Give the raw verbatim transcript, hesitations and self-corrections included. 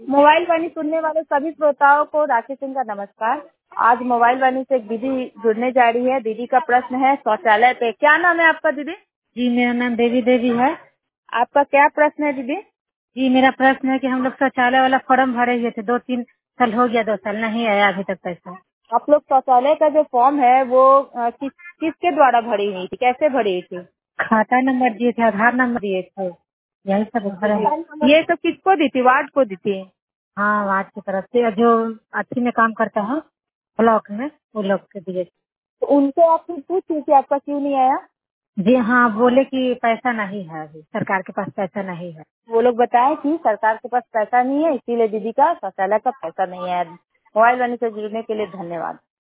Mobile वाणी सुनने वाले सभी श्रोताओं को राशि सिंह का नमस्कार। आज मोबाइल वाणी से एक दीदी जुड़ने जा रही है। दीदी का प्रश्न है शौचालय पे। क्या नाम है आपका दीदी? जी मेरा नाम देवी देवी है। आपका क्या प्रश्न है दीदी? जी मेरा प्रश्न है कि हम लोग शौचालय वाला फॉर्म भरे हुए थे, दो तीन साल हो गया, दो साल नहीं आया अभी तक पैसा। आप लोग शौचालय का जो फॉर्म है वो अ, किस किसके द्वारा भरी हुई थी, कैसे भरी हुई थी? खाता नंबर दिए थे, आधार नंबर दिए थे, यही सब भरे। ये सब किसको दी थी? वार्ड को दी थी? हाँ वार्ड की तरफ से जो अच्छी में काम करता है ब्लॉक में, वो लोग के दिए थे। तो उनसे आप फिर पूछी कि आपका क्यों नहीं आया? जी हाँ, बोले कि पैसा नहीं है, अभी सरकार के पास पैसा नहीं है। वो लोग बताए कि सरकार के पास पैसा नहीं है, इसीलिए दीदी का शौचालय का पैसा नहीं है। मोबाइल वाणी से जुड़ने के लिए धन्यवाद।